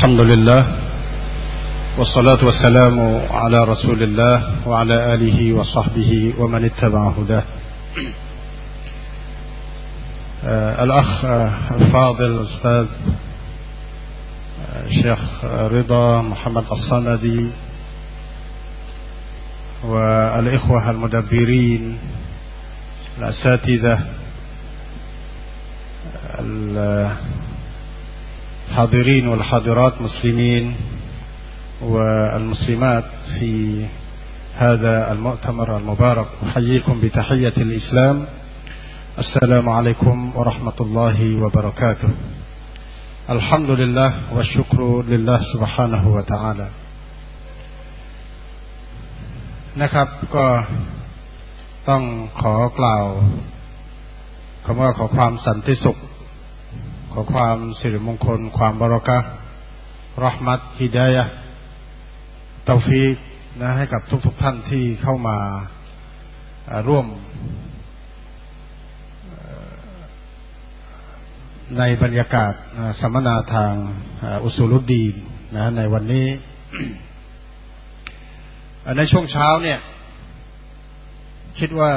الحمد لله والصلاة والسلام على رسول الله وعلى آله وصحبه ومن اتبع هداه. الأخ الفاضل الأستاذ الشيخ رضا محمد الصندي والإخوة المدبرين الأساتذة الحاضرين والحاضرات مسلمين والمسلمات في هذا المؤتمر المبارك، أحييكم بتحية الإسلام. السلام عليكم ورحمة الله وبركاته. الحمد لله والشكر لله سبحانه وتعالى นะครับก็ต้องขอกล่าวคำว่าขอความสันติสุขขอความสิริมงคลความบารอกะห์เราะห์มัตฮิดายะห์เตาฟีกนะให้กับทุกท่านที่เข้ามาร่วมในบรรยากาศสัมมนาทางอุซูลุดดีนนะในวันนี้ ในช่วงเช้าเนี่ยคิดว่า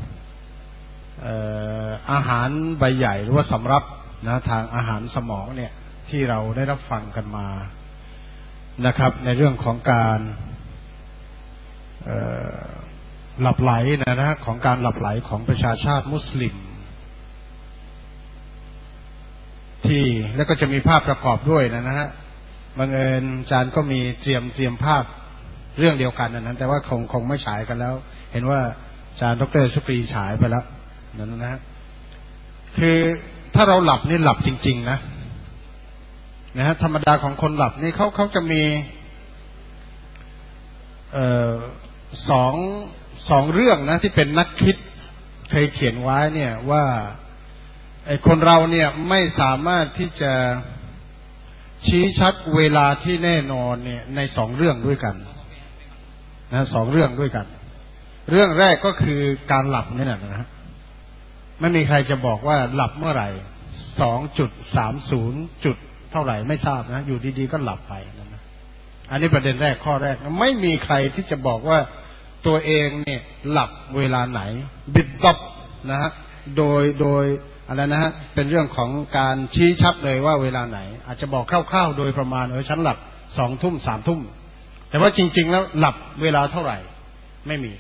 อาหารใบใหญ่หรือว่าสำรับนะทางอาหารสมองเนี่ยที่เราได้รับฟังกันมานะครับในเรื่องของการหลับไหลนะของการหลับไหลของประชาชาติมุสลิมที่แล้วก็จะมีภาพประกอบด้วยนะฮะบังเอิญอาจารย์ก็มีเตรียมภาพเรื่องเดียวกันนั้นแต่ว่าคงไม่ฉายกันแล้วเห็นว่าอาจารย์ดร.ชุกรีฉายไปแล้วนั่นนะฮะคือถ้าเราหลับนี่หลับจริงๆนะฮะธรรมดาของคนหลับนี่เขาจะมีสองเรื่องนะที่เป็นนักคิดเคยเขียนไว้เนี่ยว่าไอ้คนเราเนี่ยไม่สามารถที่จะชี้ชัดเวลาที่แน่นอนเนี่ยในสองเรื่องด้วยกันนะสองเรื่องด้วยกันเรื่องแรกก็คือการหลับนี่แหละนะไม่มีใครจะบอกว่าหลับเมื่อไหร่ 2.30 จุดเท่าไหร่ไม่ทราบนะอยู่ดีๆก็หลับไปนะอันนี้ประเด็นแรกข้อแรกนะไม่มีใครที่จะบอกว่าตัวเองเนี่ยหลับเวลาไหนบิดตบนะฮะโดยอะไรนะฮะเป็นเรื่องของการชี้ชัดเลยว่าเวลาไหนอาจจะบอกคร่าวๆโดยประมาณฉันหลับ 2 ทุ่ม 3 ทุ่มแต่ว่าจริงๆแล้วหลับเวลาเท่าไหร่ไม่มี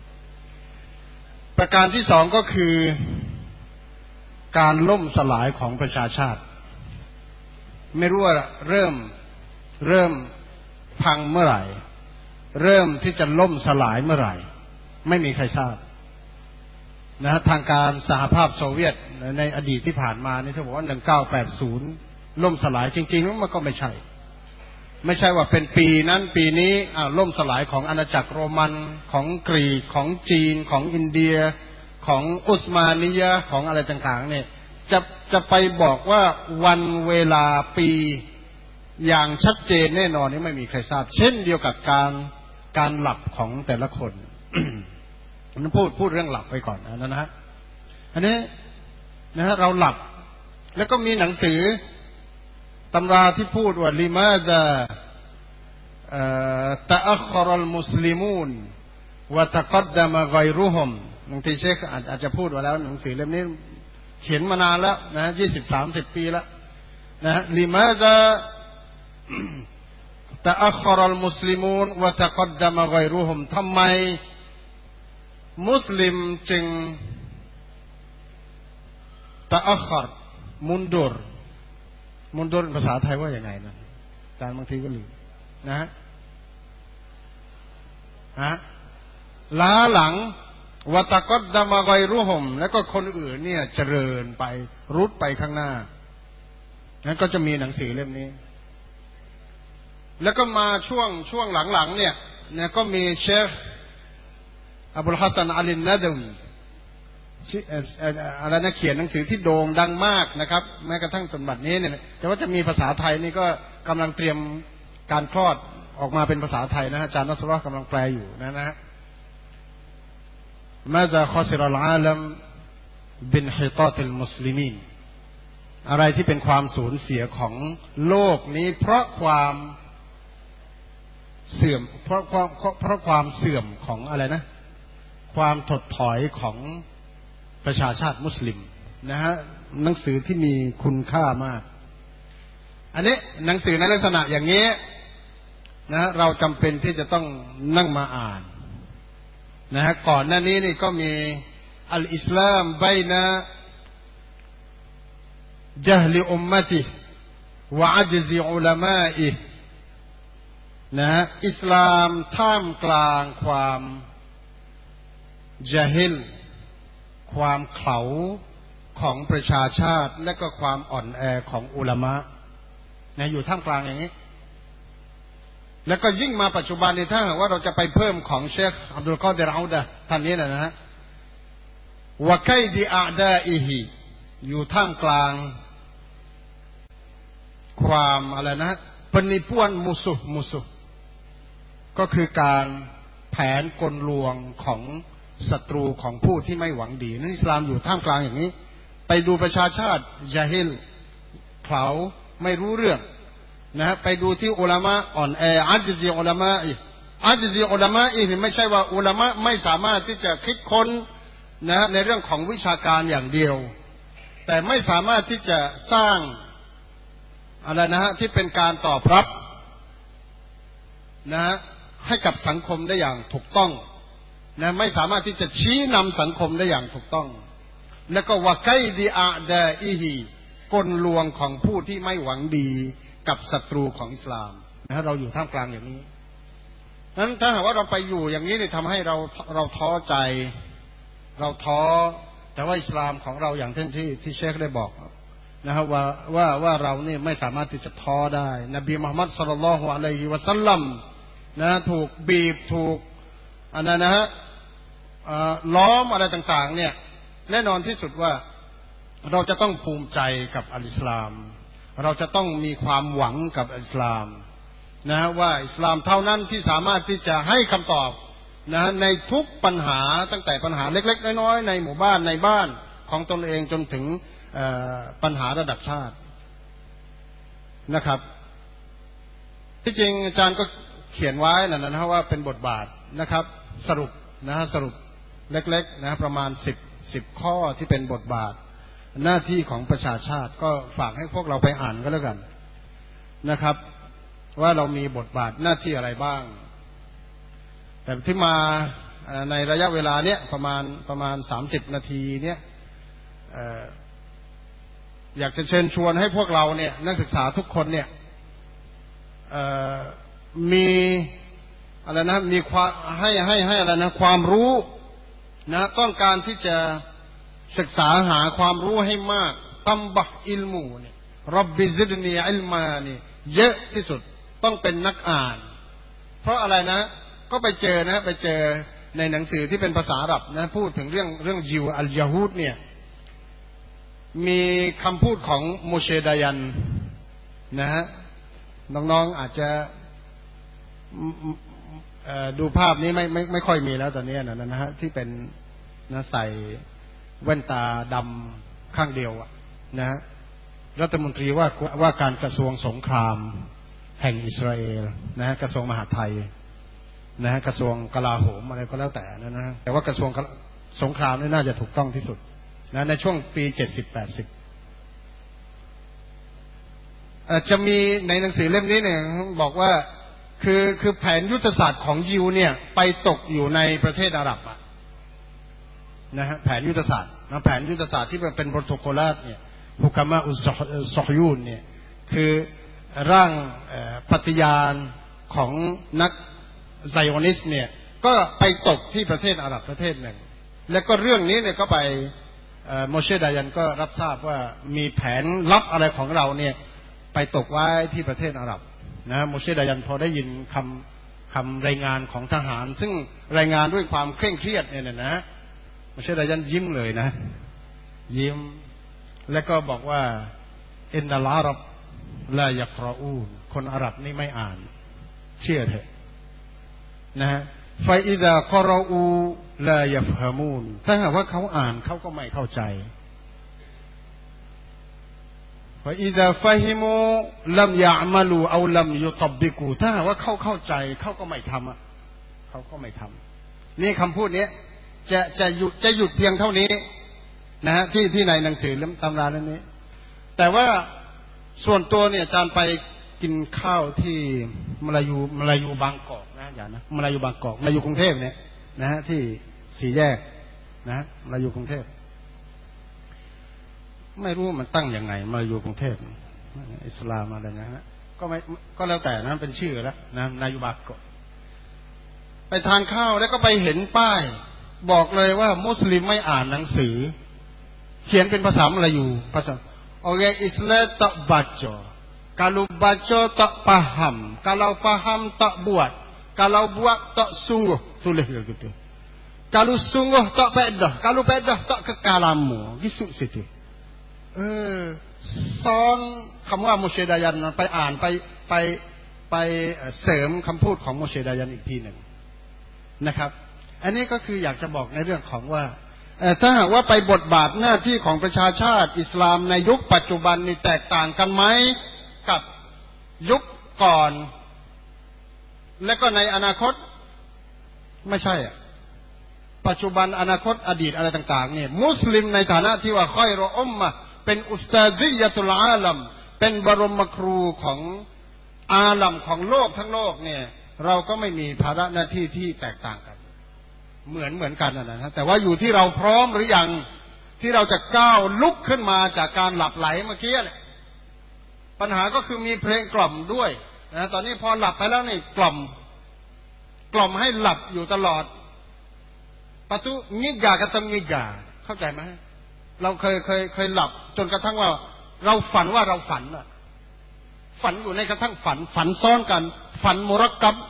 ประการที่สองก็คือการล่มสลายของประชาชาติไม่รู้ว่าเริ่มพังเมื่อไหร่เริ่มที่จะล่มสลายเมื่อไหร่ไม่มีใครทราบนะทางการสหภาพโซเวียตในอดีตที่ผ่านมานี่เขาบอกว่า1980ล่มสลายจริงๆแล้วมันก็ไม่ใช่ว่าเป็นปีนั้นปีนี้ล่มสลายของอาณาจักรโรมันของกรีกของจีนของอินเดียของอุสมานียะห์ของอะไรต่างๆเนี่ยจะไปบอกว่าวันเวลาปีอย่างชัดเจนแน่นอนนี่ไม่มีใครทราบเช่นเดียวกับการหลับของแต่ละคน นั้นพูดเรื่องหลับไปก่อนนะฮะอันนี้นะฮะเราหลับแล้วก็มีหนังสือตำราที่พูดว่าลิมาซาตะอัคคอรัลมุสลิมูนวะตะกัดดะมะฆอยรุฮุมบางทีเชคอาจจะพูดไว้แล้วหนังสือเล่มนี้เขียนมานานแล้วนะ20-30 ปีแล้วนะลิมาซาตะอัคคอรัลมุสลิมูนวะตะกัดดะมะฆอยรุฮุมทำไมมุสลิมจึงตะอัคคอรมุนดุรภาษาไทยว่าอย่างไงนะอาจารย์บางทีก็ลืมนะฮะล้าหลังวะตะกัดดะมะฆอยรุฮุมแล้วก็คนอื่นเนี่ยเจริญไปรุดไปข้างหน้านั้นก็จะมีหนังสือเล่มนี้แล้วก็มาช่วงหลังๆเนี่ยก็มีเชคอับุลฮัสซันอาลินนะดวีอะไรนะเขียนหนังสือที่โด่งดังมากนะครับแม้กระทั่งจนบัดนี้เนี่ยแต่ว่าจะมีภาษาไทยนี่ก็กำลังเตรียมการคลอดออกมาเป็นภาษาไทยนะอาจารย์นัสเราะห์กำลังแปลอยู่นะฮะมาซาคอซิรัลอาลัมบินฮิตาติลมุสลิมีนอะไรที่เป็นความสูญเสียของโลกนี้เพราะความเสื่อมเพราะความเสื่อมของอะไรนะความถดถอยของประชาชาติมุสลิมนะฮะหนังสือที่มีคุณค่ามากอันนี้หนังสือในลักษณะอย่างนี้นะเราจำเป็นที่จะต้องนั่งมาอ่านนะฮะก่อนหน้านี้นี่ก็มีอัลอิสลามบัยนะจัฮลิอุมมะติวะอัจซิอุลามะอินะฮะอิสลามท่ามกลางความญะฮิลความเขลาของประชาชาติและก็ความอ่อนแอของอุลามะนะอยู่ท่ามกลางอย่างนี้แล้วก็ยิ่งมาปัจจุบันนี้ถ้าหากว่าเราจะไปเพิ่มของเชคอับดุลกอดิรเอาดะท่านนี้นะฮะวะไกดิอาดาอิฮิอยู่ท่ามกลางความอะไรนะปนิพวนมุสุก็คือการแผนกลลวงของศัตรูของผู้ที่ไม่หวังดีนั้นอิสลามอยู่ท่ามกลางอย่างนี้ไปดูประชาชาติญะฮิลเขาไม่รู้เรื่องนะไปดูที่อุลามะอ่อนแออัจซิอุลามะอัจซิอุลามะนี่ไม่ใช่ว่าอุลามะไม่สามารถที่จะคิดค้นนะในเรื่องของวิชาการอย่างเดียวแต่ไม่สามารถที่จะสร้างอะไรนะฮะที่เป็นการตอบรับนะให้กับสังคมได้อย่างถูกต้องนะไม่สามารถที่จะชี้นำสังคมได้อย่างถูกต้องแล้วก็วะไกดิอาดาอิฮิกลลวงของผู้ที่ไม่หวังดีกับศัตรูของอิสลามนะเราอยู่ท่ามกลางอย่างนี้นั้นถ้าหากว่าเราไปอยู่อย่างนี้เนี่ยทำให้เราท้อใจเราท้อแต่ว่าอิสลามของเราอย่างที่เชคได้บอกนะครับว่าเราเนี่ยไม่สามารถที่จะท้อได้นบีมุฮัมมัดศ็อลลัลลอฮุอะลัยฮิวะซัลลัมนะถูกบีบถูกอันนั้นนะฮะล้อมอะไรต่างๆเนี่ยแน่นอนที่สุดว่าเราจะต้องภูมิใจกับอัลอิสลามเราจะต้องมีความหวังกับอิสลามนะว่าอิสลามเท่านั้นที่สามารถที่จะให้คำตอบนะในทุกปัญหาตั้งแต่ปัญหาเล็กๆน้อยๆในหมู่บ้านในบ้านของตนเองจนถึงปัญหาระดับชาตินะครับที่จริงอาจารย์ก็เขียนไว้นะว่าเป็นบทบาทนะครับสรุปสรุปเล็กๆนะประมาณ10ข้อที่เป็นบทบาทหน้าที่ของประชาชาติก็ฝากให้พวกเราไปอ่านก็แล้วกันนะครับว่าเรามีบทบาทหน้าที่อะไรบ้างแต่ที่มาในระยะเวลาเนี้ยประมาณ30 นาทีเนี้ยอยากจะเชิญชวนให้พวกเราเนี่ยนักศึกษาทุกคนเนี่ยมีอะไรนะมีความให้อะไรนะความรู้นะต้องการที่จะศึกษาหาความรู้ให้มากตัมบะอิลมูเนี่ยร็อบบิซิดนีอิลมานี่เยอะที่สุดต้องเป็นนักอ่านเพราะอะไรนะก็ไปเจอในหนังสือที่เป็นภาษาอาหรับนะพูดถึงเรื่องยิวอัลยาฮูดเนี่ยมีคำพูดของโมเชดายันนะฮะน้องๆอาจจะดูภาพนี้ไม่ค่อยมีแล้วตอนนี้นะฮะที่เป็นนะใส่แว่นตาดำข้างเดียวนะฮะรัฐมนตรีว่าการกระทรวงสงครามแห่งอิสราเอลนะฮะกระทรวงมหาดไทยนะฮะกระทรวงกลาโหมอะไรก็แล้วแต่นะฮะแต่ว่ากระทรวงสงครามนี่น่าจะถูกต้องที่สุดนะในช่วงปี70-80จะมีในหนังสือเล่มนี้เนี่ยบอกว่าคือแผนยุทธศาสตร์ของยิวเนี่ยไปตกอยู่ในประเทศอาหรับนะฮะแผนยุทธศาสตร์แผนยุทธศาสตร์ที่เป็นโปรโตโคลาสเนี่ยฮุกามะอุซอฮยูนเนี่ยคือร่างปฏิญาณของนักไซออนิสต์เนี่ยก็ไปตกที่ประเทศอาหรับประเทศหนึ่งแล้วก็เรื่องนี้เนี่ยก็ไปโมเชดายันก็รับทราบว่ามีแผนลับอะไรของเราเนี่ยไปตกไว้ที่ประเทศอาหรับนะโมเชดายันพอได้ยินคำรายงานของทหารซึ่งรายงานด้วยความเคร่งเครียดเนี่ยนะโมเชดายันยิ้มเลยนะยิ้มแล้วก็บอกว่าอินนัลอาหรับลายักรออูนคนอาหรับนี่ไม่อ่านเชื่อเถอะนะฮะฟาอิดะกอรออูลายัฟฮามูนถ้าหากว่าเขาอ่านเขาก็ไม่เข้าใจว่าอิซาฟะฮิมูลัมยะมะลูเอาลัมยุตบิกูถ้าว่าเข้าใจเขาก็ไม่ทำอ่ะเขาก็ไม่ทำนี่คำพูดนี้จะหยุดเพียงเท่านี้นะฮะที่ในหนังสือตำราเล่มนี้แต่ว่าส่วนตัวเนี่ยอาจารย์ไปกินข้าวที่มลายูบางกอกนะอย่างนะมลายูบางกอกมลายูกรุงเทพเนี่ยนะฮะที่สี่แยกนะฮะมลายูกรุงเทพไม่รู้มันตั้งยังไงมลายูกรุงเทพอิสลามอะไรนะฮะก็แล้วแต่นะเป็นชื่อแล้วนะมลายูบางกอกไปทานข้าวแล้วก็ไปเห็นป้ายบอกเลยว่ามุสลิมไม่อ่านหนังสือเขียนเป็นภาษามลายูภาษาorang Islam tak baca. Kalau baca tak faham. Kalau faham tak buat. Kalau buat tak sungguh. Tulis begitu. Kalau sungguh tak faedah. Kalau faedah tak kekalamu. Gitu situ. ซ้อนคำว่าโมเชดายันไปอ่านไปเสริมคำพูดของโมเชดายันอีกทีหนึ่งนะครับอันนี้ก็คืออยากจะบอกในเรื่องของว่าถ้าหากว่าไปบทบาทหน้าที่ของประชาชาติอิสลามในยุคปัจจุบันนี่แตกต่างกันไหมกับยุคก่อนและก็ในอนาคตไม่ใช่ปัจจุบันอนาคตอดีตอะไรต่างๆเนี่ยมุสลิมในฐานะที่ว่าค่อยรออุมมะเป็นอุสตาซิยะตุลอาลัมเป็นบรมครูของอาลัมของโลกทั้งโลกเนี่ยเราก็ไม่มีภาระหน้าที่ที่แตกต่างกันเหมือนกันนะแต่ว่าอยู่ที่เราพร้อมหรือยังที่เราจะก้าวลุกขึ้นมาจากการหลับไหลเมื่อกี้เนี่ยปัญหาก็คือมีเพลงกล่อมด้วยนะตอนนี้พอหลับไปแล้วนี่กล่อมให้หลับอยู่ตลอดปะตุงิกากะตงิกาเข้าใจไหมเราเคยหลับจนกระทั่งว่าเราฝันว่าเราฝันอะฝันอยู่ในกระทั่งฝันซ้อนกันฝันมุรักกับ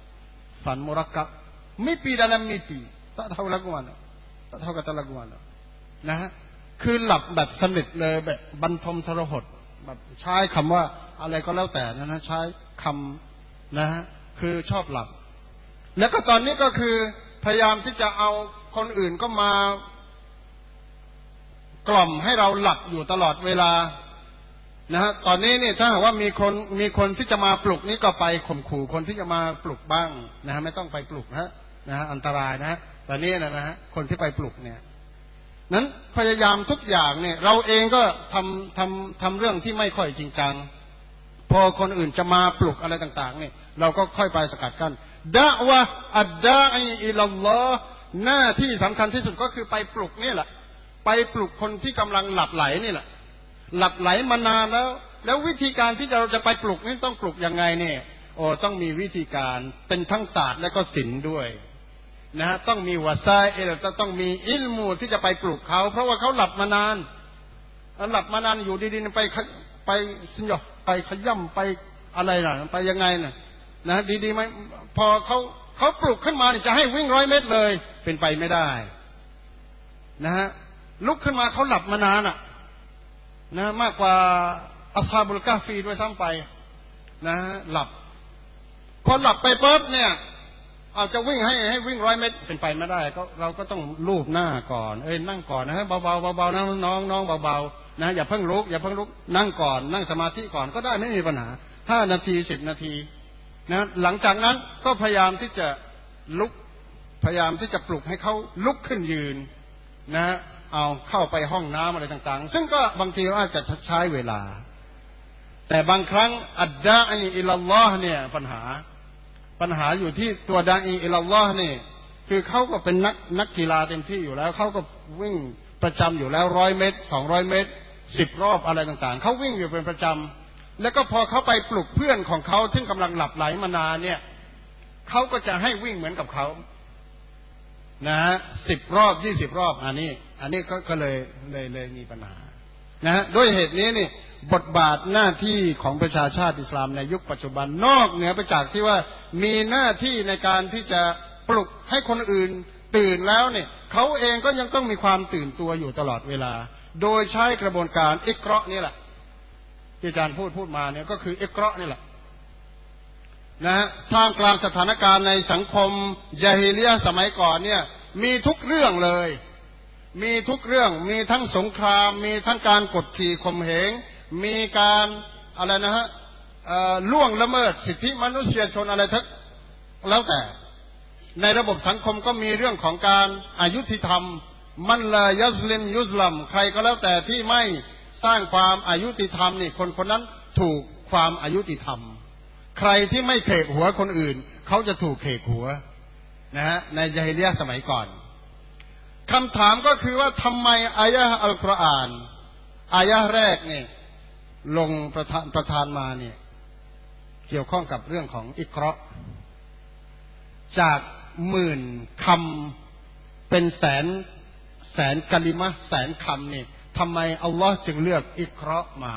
mimpi dalam mimpi tak tahu lagu mana tak tahu kata lagu mana นะฮะคือหลับแบบสนิทเลยแบบบรรทมทรหดแบบใช้คำว่าอะไรก็แล้วแต่นะใช้คำนะฮะคือชอบหลับแล้วก็ตอนนี้ก็คือพยายามที่จะเอาคนอื่นก็มากล่อมให้เราหลับอยู่ตลอดเวลานะฮะตอนนี้เนี่ยถ้าหากว่ามีคนที่จะมาปลุกนี่ก็ไปข่มขู่คนที่จะมาปลุกบ้างนะฮะไม่ต้องไปปลุกนะฮะอันตรายนะฮะตอนนี้นะฮะคนที่ไปปลุกเนี่ยนั้นพยายามทุกอย่างเนี่ยเราเองก็ทำเรื่องที่ไม่ค่อยจริงจังพอคนอื่นจะมาปลุกอะไรต่างๆเนี่ยเราก็ค่อยไปสกัดกั้นดะวะอัดดาอิอิลัลลอฮ์หน้าที่สำคัญที่สุดก็คือไปปลุกนี่แหละไปปลุกคนที่กำลังหลับไหลนี่แหละหลับไหลมานานแล้ววิธีการที่เราจะไปปลุกนี่ต้องปลุกยังไงเนี่ยต้องมีวิธีการเป็นทั้งศาสตร์และก็ศิลป์ด้วยนะฮะต้องมีวะซาอิลต้องมีอิลมูที่จะไปปลุกเขาเพราะว่าเขาหลับมานานอยู่ดีๆไปสิญญไปขย่ำไปอะไรล่ะไปยังไงนะดีๆไหมพอเขาปลุกขึ้นมาจะให้วิ่ง100 เมตรเลยเป็นไปไม่ได้นะฮะลุกขึ้นมาเขาหลับมานานนะมากกว่าอัศฮาบุลกะฟีด้วยซ้ำไปนะหลับพอหลับไปปุ๊บเนี่ยเอาจะวิ่งให้วิ่ง100 เมตรเป็นไปไม่ได้ก็เราก็ต้องลูบหน้าก่อนนั่งก่อนนะเบาๆนะน้องเบาๆนะอย่าเพิ่งลุกนั่งก่อนนั่งสมาธิก่อนก็ได้ไม่มีปัญหา5 นาที10 นาทีนะหลังจากนั้นก็พยายามที่จะลุกพยายามที่จะปลุกให้เขาลุกขึ้นยืนนะเอาเข้าไปห้องน้ำอะไรต่างๆซึ่งก็บางทีอาจจะใช้เวลาแต่บางครั้งอัดดาอีอิลัลลอฮ์เนี่ยปัญหาอยู่ที่ตัวดาอีอิลัลลอฮ์นี่คือเขาก็เป็นนักกีฬาเต็มที่อยู่แล้วเขาก็วิ่งประจำอยู่แล้ว100 เมตร200 เมตร10 รอบอะไรต่างๆเขาวิ่งอยู่เป็นประจำแล้วก็พอเขาไปปลุกเพื่อนของเขาที่กำลังหลับไหลมานานเนี่ยเขาก็จะให้วิ่งเหมือนกับเขานะ10 รอบ20 รอบอันนี้ก็เลยมีปัญหานะด้วยเหตุนี้นี่บทบาทหน้าที่ของประชาชาติอิสลามในยุคปัจจุบันนอกเหนือไปจากที่ว่ามีหน้าที่ในการที่จะปลุกให้คนอื่นตื่นแล้วเนี่ยเขาเองก็ยังต้องมีความตื่นตัวอยู่ตลอดเวลาโดยใช้กระบวนการอิกเราะห์นี่แหละที่อาจารย์พูดมาเนี่ยก็คืออิกเราะห์นี่แหละนะฮะท่ามกลางสถานการณ์ในสังคมญะฮีลิยะห์สมัยก่อนเนี่ยมีทุกเรื่องเลยมีทุกเรื่องมีทั้งสงครามมีทั้งการกดขี่ข่มเหงมีการอะไรนะฮะล่วงละเมิดสิทธิมนุษยชนอะไรทั้งแล้วแต่ในระบบสังคมก็มีเรื่องของการอายุติธรรมมันลายัสลิมยุสลัมใครก็แล้วแต่ที่ไม่สร้างความอายุติธรรมนี่คนนั้นถูกความอายุติธรรมใครที่ไม่เขกหัวคนอื่นเขาจะถูกเขกหัวนะฮะในญะฮิลิยะห์สมัยก่อนคำถามก็คือว่าทำไมอายะห์อัลกุรอานอายะห์แรกนี่ลงประทานมาเนี่ยเกี่ยวข้องกับเรื่องของอิกเราะห์จากหมื่นคำเป็นแสนกะลิมะห์แสนคำนี่ทำไมอัลลอฮ์จึงเลือกอิกเราะห์มา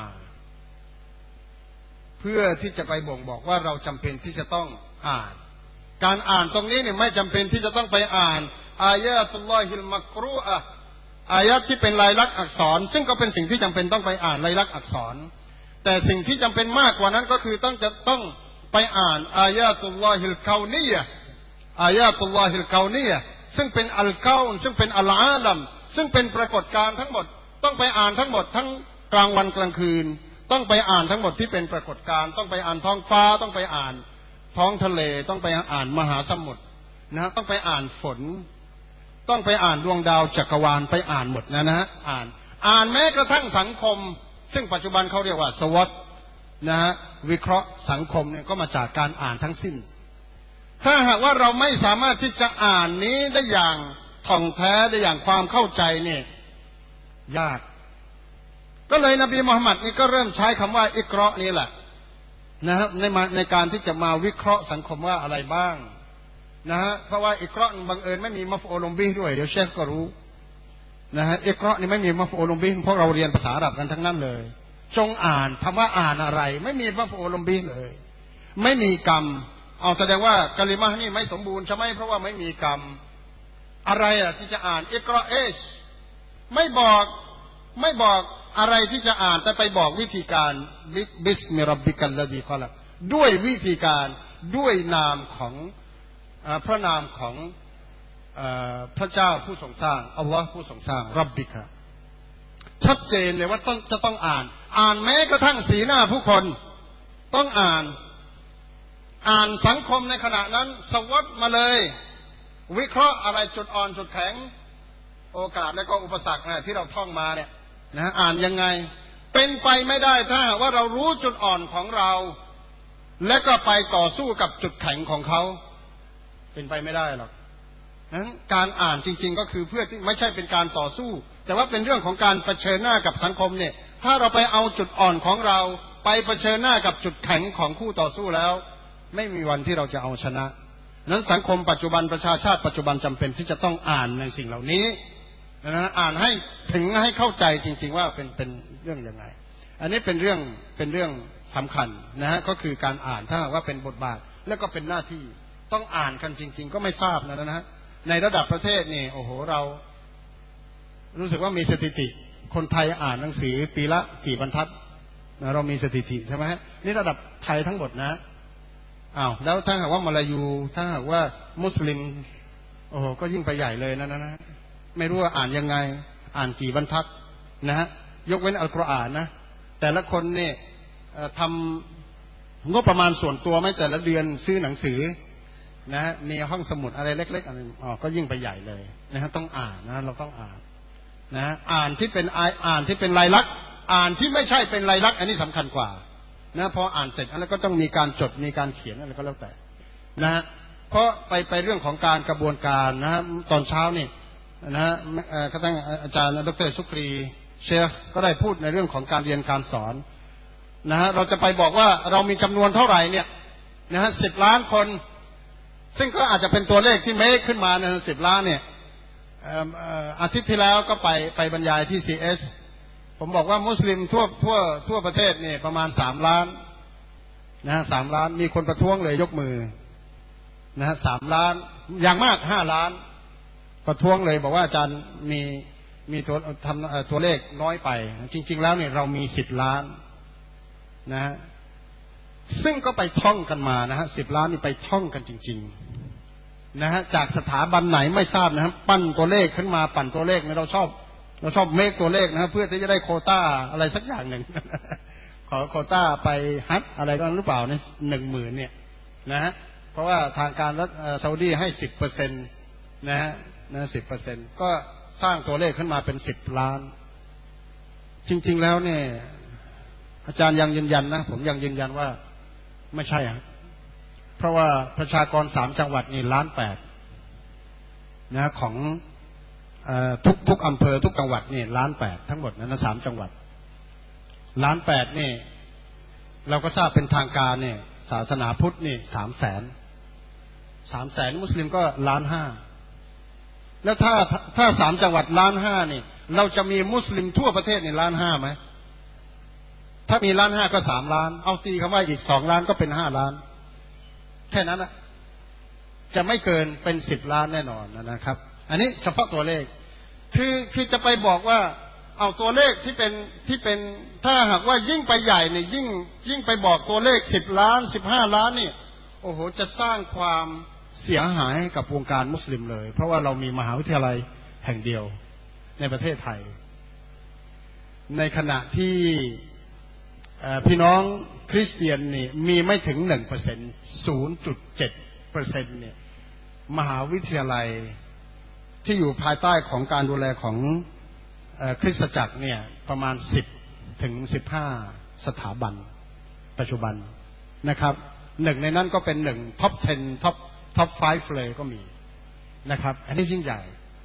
เพื่อที่จะไปบ่งบอกว่าเราจำเป็นที่จะต้องอ่านการอ่านตรงนี้เนี่ยไม่จำเป็นที่จะต้องไปอ่านอายะตุลลอฮิลมักรูอะห์อายะที่เป็นลายลักษณ์อักษรซึ่งก็เป็นสิ่งที่จำเป็นต้องไปอ่านลายลักษณ์อักษรแต่สิ่งที่จำเป็นมากกว่านั้นก็คือต้องไปอ่านอายะตุลลอฮิลกาวนียะห์อายะตุลลอฮิลกาวนียะห์ซึ่งเป็นอัลกาวน์ซึ่งเป็นอัลอาลัมซึ่งเป็นปรากฏการณ์ทั้งหมดต้องไปอ่านทั้งหมดทั้งกลางวันกลางคืนต้องไปอ่านทั้งหมดที่เป็นปรากฏการณ์ต้องไปอ่านท้องฟ้าต้องไปอ่านท้องทะเลต้องไปอ่านมหาสมุทรนะต้องไปอ่านฝนต้องไปอ่านดวงดาวจักรวาลไปอ่านหมดนะฮะอ่านแม้กระทั่งสังคมซึ่งปัจจุบันเขาเรียกว่าสวอตนะฮะวิเคราะห์สังคมเนี่ยก็มาจากการอ่านทั้งสิ้นถ้าหากว่าเราไม่สามารถที่จะอ่านนี้ได้อย่างท่องแท้ได้อย่างความเข้าใจเนี่ยยากก็เลยนบีมุฮัมมัดนี่ก็เริ่มใช้คำว่าอิกเราะห์นี่แหละนะฮะในการที่จะมาวิเคราะห์สังคมว่าอะไรบ้างนะฮะเพราะว่าอิกเราะห์บังเอิญไม่มีมัฟอูลุมบิฮ์ด้วยเดี๋ยวเชฟก็รู้นะฮะอิกเราะห์นี่ไม่มีมัฟอูลุมบิฮ์เพราะเราเรียนภาษาอาหรับกันทั้งนั้นเลยจงอ่านคำว่าอ่านอะไรไม่มีมัฟอูลุมบิฮ์เลยไม่มีกรรมเอาแสดงว่ากะลิมะห์นี่ไม่สมบูรณ์ใช่ไหมเพราะว่าไม่มีกรรมอะไรอ่ะที่จะอ่านอิกเราะห์ไม่บอกอะไรที่จะอ่านแต่ไปบอกวิธีการบิสมิร็อบบิกัลลดีคอลักด้วยวิธีการด้วยนามของพระนามของพระเจ้าผู้ทรงสร้างอัลลอฮ์ผู้ทรงสร้างร็อบบิกะชัดเจนเลยว่าจะต้องอ่านแม้กระทั่งสีหน้าผู้คนต้องอ่านสังคมในขณะนั้นสวอตมาเลยวิเคราะห์อะไรจุดอ่อนจุดแข็งโอกาสและก็อุปสรรคที่เราท่องมาเนี่ยนะอ่านยังไงเป็นไปไม่ได้ถ้าหากว่าเรารู้จุดอ่อนของเราและก็ไปต่อสู้กับจุดแข็งของเขาเป็นไปไม่ได้หรอกนั้นการอ่านจริงๆก็คือเพื่อที่ไม่ใช่เป็นการต่อสู้แต่ว่าเป็นเรื่องของการเผชิญหน้ากับสังคมเนี่ยถ้าเราไปเอาจุดอ่อนของเราไปเผชิญหน้ากับจุดแข็งของคู่ต่อสู้แล้วไม่มีวันที่เราจะเอาชนะนั้นสังคมปัจจุบันประชาชาติปัจจุบันจำเป็นที่จะต้องอ่านในสิ่งเหล่านี้นะอ่านให้ถึงให้เข้าใจจริงๆว่าเป็นเรื่องยังไงอันนี้เป็นเรื่องสำคัญนะฮะก็คือการอ่านถ้าว่าเป็นบทบาทและก็เป็นหน้าที่ต้องอ่านกันจริงๆก็ไม่ทราบนะฮะในระดับประเทศนี่โอ้โหเรารู้สึกว่ามีสถิติคนไทยอ่านหนังสือปีละกี่บรรทัดนะเรามีสถิติใช่ไหมฮะนี่ระดับไทยทั้งหมดนะแล้วถ้าหากว่ามาลายูถ้าหากว่ามุสลิมโอ้โหก็ยิ่งไปใหญ่เลยนะไม่รู้ว่าอ่านยังไงอ่านกี่บรรทัดนะฮะยกเว้นอัลกุรอานนะแต่ละคนเนี่ยทำงบประมาณส่วนตัวไม่แต่ละเดือนซื้อหนังสือนะฮะมีห้องสมุดอะไรเล็กๆอะไรก็ยิ่งไปใหญ่เลยนะฮะต้องอ่านนะเราต้องอ่านนะอ่านที่เป็นลายลักษณ์อ่านที่ไม่ใช่เป็นลายลักษณ์อันนี้สำคัญกว่านะพออ่านเสร็จแล้วก็ต้องมีการจดมีการเขียนอะไรก็แล้วแต่นะฮะเพราะไปเรื่องของการกระบวนการนะฮะตอนเช้านี่นะฮะก็ตั้งอาจารย์ดร.สุกรีเชคก็ได้พูดในเรื่องของการเรียนการสอนนะฮะเราจะไปบอกว่าเรามีจำนวนเท่าไหร่เนี่ยนะฮะ10 ล้านคนซึ่งก็อาจจะเป็นตัวเลขที่เมคขึ้นมาใน10 ล้านเนี่ยอาทิตย์ที่แล้วก็ไปบรรยายที่ CS ผมบอกว่ามุสลิมทั่วประเทศเนี่ยประมาณ3 ล้านนะฮะ3 ล้านมีคนประท้วงเลยยกมือนะฮะ3 ล้านอย่างมาก5 ล้านประท้วงเลยบอกว่าอาจารย์มีตัวเลขน้อยไปจริงๆแล้วเนี่ยเรามี10 ล้านนะฮะซึ่งก็ไปท่องกันมานะฮะ10 ล้านนี่ไปท่องกันจริงๆนะฮะจากสถาบันไหนไม่ทราบนะครับปั้นตัวเลขขึ้นมาปั่นตัวเลขเนี่ยเราชอบเราชอบเมคตัวเลขนะครับเพื่อที่จะได้โควต้าอะไรสักอย่างหนึ่ง ขอโควต้าไปฮัจญ์อะไรก็หรือเปล่าใน10,000เนี่ยนะฮะเพราะว่าทางการรัฐซาอุดีให้ 10% นะฮะ10%ก็สร้างตัวเลขขึ้นมาเป็น10 ล้านจริงๆแล้วเนี่ยอาจารย์ยังยืนยันนะผมยังยืนยันว่าไม่ใช่เพราะว่าประชากร3 จังหวัดนี่1.8 ล้านนะของทุกอำเภอทุกจังหวัดนี่1.8 ล้านทั้งหมดนะ3 จังหวัด1.8 ล้านนี่เราก็ทราบเป็นทางการเนี่ยศาสนาพุทธนี่300,000มุสลิมก็1.5 ล้านแล้วถ้า3 จังหวัด1.5 ล้านนี่เราจะมีมุสลิมทั่วประเทศนี่1.5 ล้านไหมถ้ามี1.5 ล้านก็3 ล้านเอาตีคำว่าอีก2 ล้านก็เป็น5 ล้านแค่นั้นนะจะไม่เกินเป็น10 ล้านแน่นอนนะครับอันนี้เฉพาะตัวเลขคือจะไปบอกว่าเอาตัวเลขที่เป็นถ้าหากว่ายิ่งไปใหญ่เนี่ยยิ่งไปบอกตัวเลข10 ล้าน15 ล้านนี่โอ้โหจะสร้างความเสียหายให้กับวงการมุสลิมเลยเพราะว่าเรามีมหาวิทยาลัยแห่งเดียวในประเทศไทยในขณะที่พี่น้องคริสเตียนนี่มีไม่ถึง 1% 0.7% เนี่ยมหาวิทยาลัยที่อยู่ภายใต้ของการดูแลของคริสตจักรเนี่ยประมาณ10 ถึง 15 สถาบันปัจจุบันนะครับหนึ่งในนั้นก็เป็น1 ท็อป 10 ท็อป 5 เลยก็มีนะครับอันนี้ยิ่งใหญ่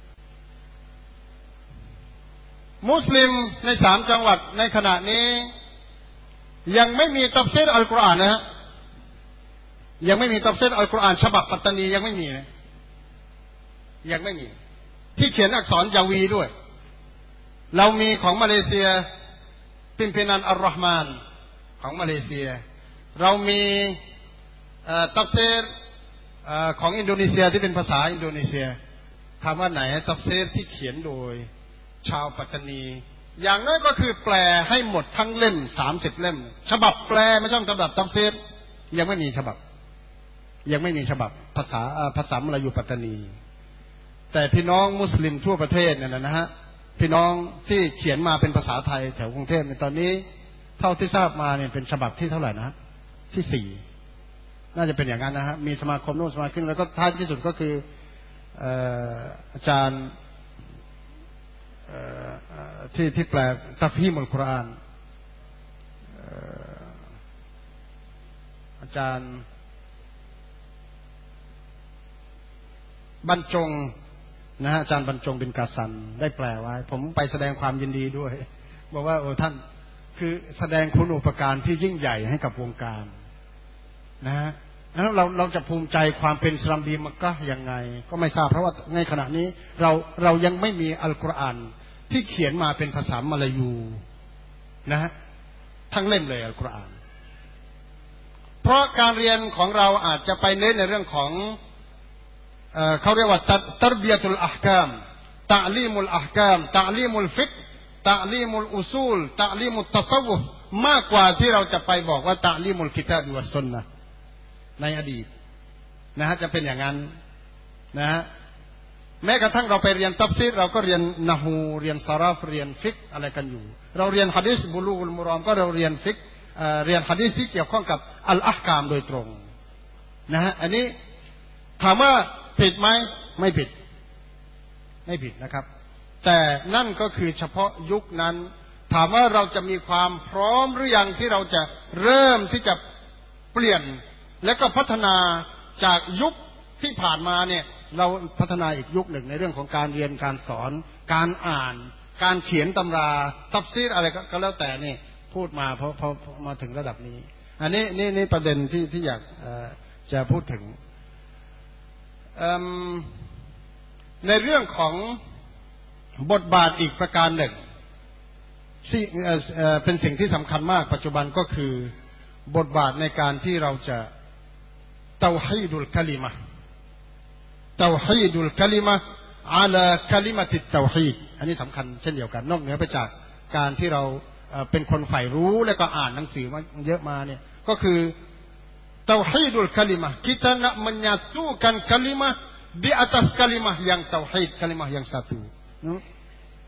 มุสลิมใน3 จังหวัดในขณะนี้ยังไม่มีตัฟซีรอัลกุรอานนะฮะยังไม่มีตัฟซีรอัลกุรอานฉบับปัตตานียังไม่มีนะยังไม่มีที่เขียนอักษรยาวีด้วยเรามีของมาเลเซียพิมพินันอัลรอฮ์มานของมาเลเซียเรามีตัฟซีรของอินโดนีเซียที่เป็นภาษาอินโดนีเซียถามว่าไหนตัฟซีรที่เขียนโดยชาวปัตตานีอย่างน้อยก็คือแปลให้หมดทั้งเล่ม30 เล่มฉบับแปลไม่ใช่ฉบับตัฟซีรยังไม่มีฉบับภาษามลายูปัตตานีแต่พี่น้องมุสลิมทั่วประเทศเนี่ยนะฮะพี่น้องที่เขียนมาเป็นภาษาไทยแถวกรุงเทพในตอนนี้เท่าที่ทราบมาเนี่ยเป็นฉบับที่เท่าไหร่นะที่4น่าจะเป็นอย่างนั้นนะฮะมีสมาคมโน้นสมาคมแล้วก็ท้ายที่สุดก็คืออาจารย์ที่แปลตัฟฮีมุลกุรอานอาจารย์บรรจงนะฮะอาจารย์บรรจงบินกาซันได้แปลไว้ผมไปแสดงความยินดีด้วยบอกว่าโอ้ท่านคือแสดงคุณูปการที่ยิ่งใหญ่ให้กับวงการนะฮะแล้วเราจะภูมิใจความเป็นอิสลามดีมักกะห์ยังไงก็ไม่ทราบเพราะว่าในขณะนี้เรายังไม่มีอัลกุรอานที่เขียนมาเป็นภาษามลายูนะฮะทั้งเล่มเลยอัลกุรอานเพราะการเรียนของเราอาจจะไปเน้นในเรื่องของเขาเรียกว่าตัรบียะตุลอะห์กามตะลีมุลอะห์กามตะลีมุลฟิกห์ตะลีมุลอุซูลตะลีมุตตัศวุฟมากกว่าที่เราจะไปบอกว่าตะลีมุลกิตาบวัสซุนนะห์ในอดีตนะฮะจะเป็นอย่างนั้นนะฮะแม้กระทั่งเราไปเรียนตัฟซีรเราก็เรียนนะฮูเรียนซาราฟเรียนฟิกห์อะไรกันอยู่เราเรียนหะดีษบุลูกุลมุรอมก็เราเรียนฟิกห์เรียนหะดีษที่เกี่ยวข้องกับอัลอะห์กามโดยตรงนะฮะอันนี้ถามว่าผิดไหมไม่ผิดนะครับแต่นั่นก็คือเฉพาะยุคนั้นถามว่าเราจะมีความพร้อมหรือยังที่เราจะเริ่มที่จะเปลี่ยนและก็พัฒนาจากยุคที่ผ่านมาเนี่ยเราพัฒนาอีกยุคหนึ่งในเรื่องของการเรียนการสอนการอ่านการเขียนตำราตัฟซีรอะไรก็แล้วแต่นี่พูดมาเพราะมาถึงระดับนี้อันนี้นี่ประเด็นที่อยากจะพูดถึงในเรื่องของบทบาทอีกประการหนึ่งที่เป็นสิ่งที่สำคัญมากปัจจุบันก็คือบทบาทในการที่เราจะเตาฮีดุลกะลิมะอาลากะลิมะติตเตาฮีดอันนี้สำคัญเช่นเดียวกันนอกเหนือไปจากการที่เราเป็นคนใฝ่รู้และก็อ่านหนังสือมาเยอะมาเนี่ยก็คือTauhidul kalimah, kita nak menyatukan kalimah di atas kalimah yang tauhid, kalimah yang satu.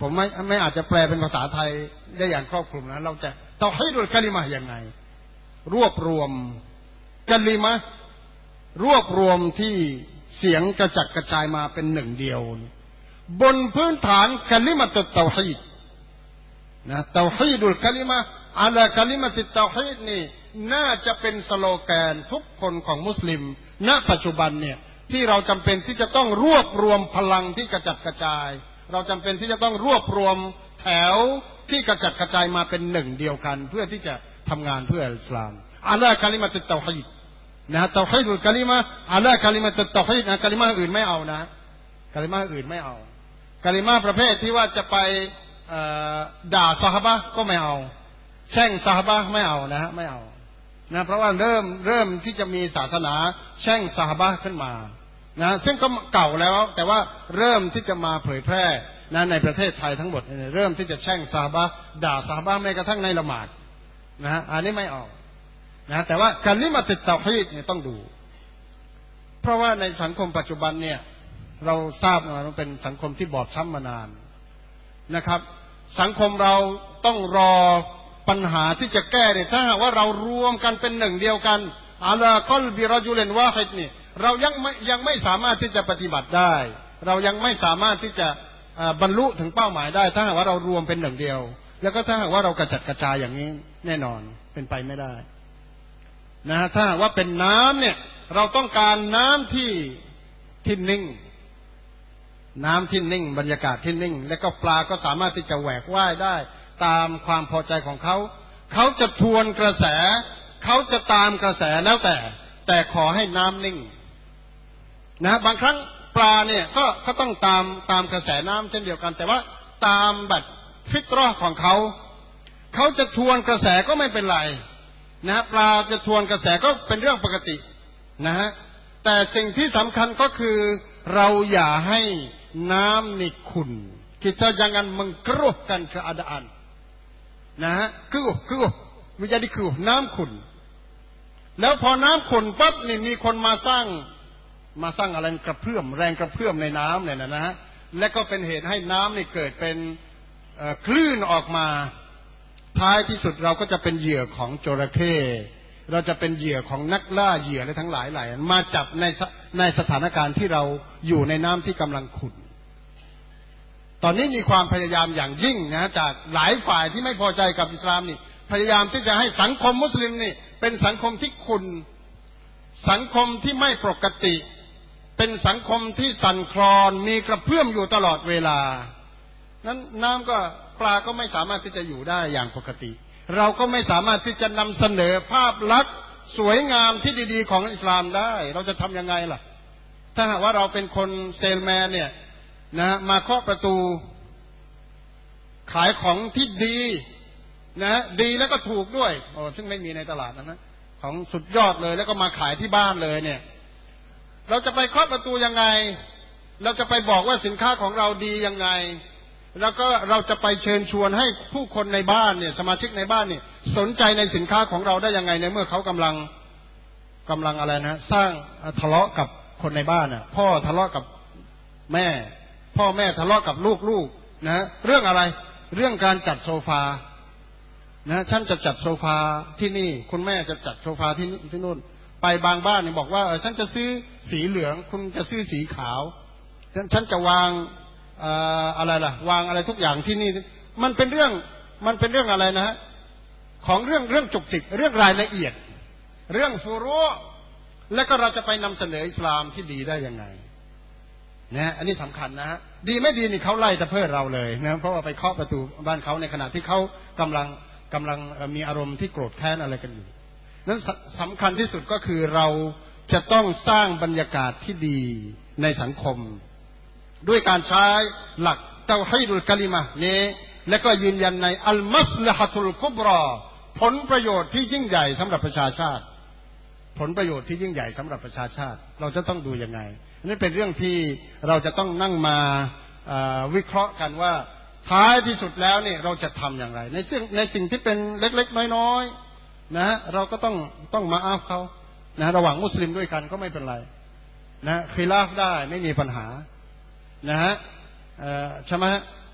ผมไม่อาจจะแปลเป็นภาษาไทยได้อย่างครอบคลุมนะเราจะเตาฮีดุลกะลิมะห์ยังไงรวบรวมกะลิมะห์รวบรวมที่เสียงกระจัดกระจายมาเป็นหนึ่งเดียวบนพื้นฐานกะลิมะตุตเตาฮีดนะเตาฮีดุลกะลิมะห์อะลากะลิมะตุตเตาฮีดนี่น่าจะเป็นสโลแกนทุกคนของมุสลิมณปัจจุบันเนี่ยที่เราจำเป็นที่จะต้องรวบรวมพลังที่กระจัดกระจายเราจำเป็นที่จะต้องรวบรวมแถวที่กระจัดกระจายมาเป็นหนึ่งเดียวกันเพื่อที่จะทำงานเพื่ออิสลามอะลากะลิมะตุตเตาฮีดนะเตาฮีดุลกะลิมะห์อะลากะลิมะตุตเตาฮีดนะกะลิมะห์อื่นไม่เอานะกะลิมะห์อื่นไม่เอากะลิมะห์ประเภทที่ว่าจะไปด่าซอฮาบะห์ก็ไม่เอาแช่งซอฮาบะห์ไม่เอานะฮะไม่เอานะเพราะว่าเริ่มที่จะมีศาสนาแช่งซอฮาบะห์ขึ้นมานะซึ่งก็เก่าแล้วแต่ว่าเริ่มที่จะมาเผยแพร่นะในประเทศไทยทั้งหมดเริ่มที่จะแช่งซอฮาบะห์ด่าซอฮาบะห์แม้กระทั่งในละหมาดนะฮะอันนี้ไม่เอานะแต่ว่ากะลิมะตุตเตาฮีดเนี่ยต้องดูเพราะว่าในสังคมปัจจุบันเนี่ยเราทราบว่ามันเป็นสังคมที่บอบช้ำมานานนะครับสังคมเราต้องรอปัญหาที่จะแก้เนี่ยถ้าหากว่าเรารวมกันเป็นหนึ่งเดียวกันอะลากอลบิรจุลินวาฮิดนี่เรายังไม่สามารถที่จะปฏิบัติได้เรายังไม่สามารถที่จะบรรลุถึงเป้าหมายได้ถ้าหากว่าเรารวมเป็นหนึ่งเดียวแล้วก็ถ้าหากว่าเรากระจัดกระจายอย่างนี้แน่นอนเป็นไปไม่ได้นะถ้าหากว่าเป็นน้ำเนี่ยเราต้องการน้ำที่นิ่งน้ำที่นิ่งบรรยากาศที่นิ่งและก็ปลาก็สามารถที่จะแหวกว่ายได้ตามความพอใจของเขาเขาจะทวนกระแสเขาจะตามกระแสแล้วแต่ขอให้น้ำนิ่งนะบางครั้งปลาเนี่ยก็ต้องตามกระแสน้ำเช่นเดียวกันแต่ว่าตามแบบฟิตเราะห์ของเขาจะทวนกระแสก็ไม่เป็นไรนะปลาจะทวนกระแสก็เป็นเรื่องปกตินะฮะแต่สิ่งที่สำคัญก็คือเราอย่าให้น้ำนี่ขุ่น kita jangan mengkeruhkan keadaan นะฮะkeruh menjadi keruh น้ำขุ่นแล้วพอน้ำขุ่นปั๊บนี่มีคนมาสร้างอะไรกระเพื่อมแรงกระเพื่อมในน้ำเนี่ยนะฮะและก็เป็นเหตุให้น้ำนี่เกิดเป็นคลื่นออกมาท้ายที่สุดเราก็จะเป็นเหยื่อของจระเข้เราจะเป็นเหยื่อของนักล่าเหยื่ออะไรทั้งหลายมาจับในสถานการณ์ที่เราอยู่ในน้ำที่กำลังขุ่นตอนนี้มีความพยายามอย่างยิ่งนะจากหลายฝ่ายที่ไม่พอใจกับอิสลามนี่พยายามที่จะให้สังคมมุสลิมนี่เป็นสังคมที่ขุ่นสังคมที่ไม่ปกติเป็นสังคมที่สั่นคลอนมีกระเพื่อมอยู่ตลอดเวลานั้นน้ำก็ปลาก็ไม่สามารถที่จะอยู่ได้อย่างปกติเราก็ไม่สามารถที่จะนำเสนอภาพลักษณ์สวยงามที่ดีๆของอิสลามได้เราจะทำยังไงล่ะถ้าหากว่าเราเป็นคนเซลแมนเนี่ยนะมาเคาะประตูขายของที่ดีนะดีแล้วก็ถูกด้วยซึ่งไม่มีในตลาดนะของสุดยอดเลยแล้วก็มาขายที่บ้านเลยเนี่ยเราจะไปเคาะประตูยังไงเราจะไปบอกว่าสินค้าของเราดียังไงแล้วก็เราจะไปเชิญชวนให้ผู้คนในบ้านเนี่ยสมาชิกในบ้านเนี่ยสนใจในสินค้าของเราได้ยังไงในเมื่อเขากำลังอะไรนะสร้างทะเลาะกับคนในบ้านน่ะพ่อทะเลาะกับแม่พ่อแม่ทะเลาะกับลูกนะเรื่องอะไรเรื่องการจัดโซฟานะฉันจะจัดโซฟาที่นี่คุณแม่จะจัดโซฟาที่นู่นไปบางบ้านเนี่ยบอกว่าฉันจะซื้อสีเหลืองคุณจะซื้อสีขาวฉันจะวางอะไรล่ะวางอะไรทุกอย่างที่นี่มันเป็นเรื่องอะไรนะฮะของเรื่องจุกจิกเรื่องรายละเอียดเรื่องฟูรุแล้วก็เราจะไปนำเสนออิสลามที่ดีได้ยังไงนะอันนี้สำคัญนะฮะดีไม่ดีนี่เขาไล่ตะเพิดเราเลยนะเพราะว่าไปเคาะประตูบ้านเขาในขณะที่เขากำลังมีอารมณ์ที่โกรธแค้นอะไรกันอยู่นั้นสำคัญที่สุดก็คือเราจะต้องสร้างบรรยากาศที่ดีในสังคมด้วยการใช้หลักเตาฮีดุลกะลิมะห์นี้และก็ยืนยันในอัลมัสละฮะตุลกุบรอผลประโยชน์ที่ยิ่งใหญ่สำหรับประชาชาติผลประโยชน์ที่ยิ่งใหญ่สำหรับประชาชาติเราจะต้องดูยังไงนี่เป็นเรื่องที่เราจะต้องนั่งมาวิเคราะห์กันว่าท้ายที่สุดแล้วเนี่ยเราจะทำอย่างไรในสิ่งที่เป็นเล็กๆน้อยๆนะเราก็ต้องมาอาฟเขานะระหว่างมุสลิมด้วยกันก็ไม่เป็นไรนะคิลาฟได้ไม่มีปัญหานะฮะใช่ไหม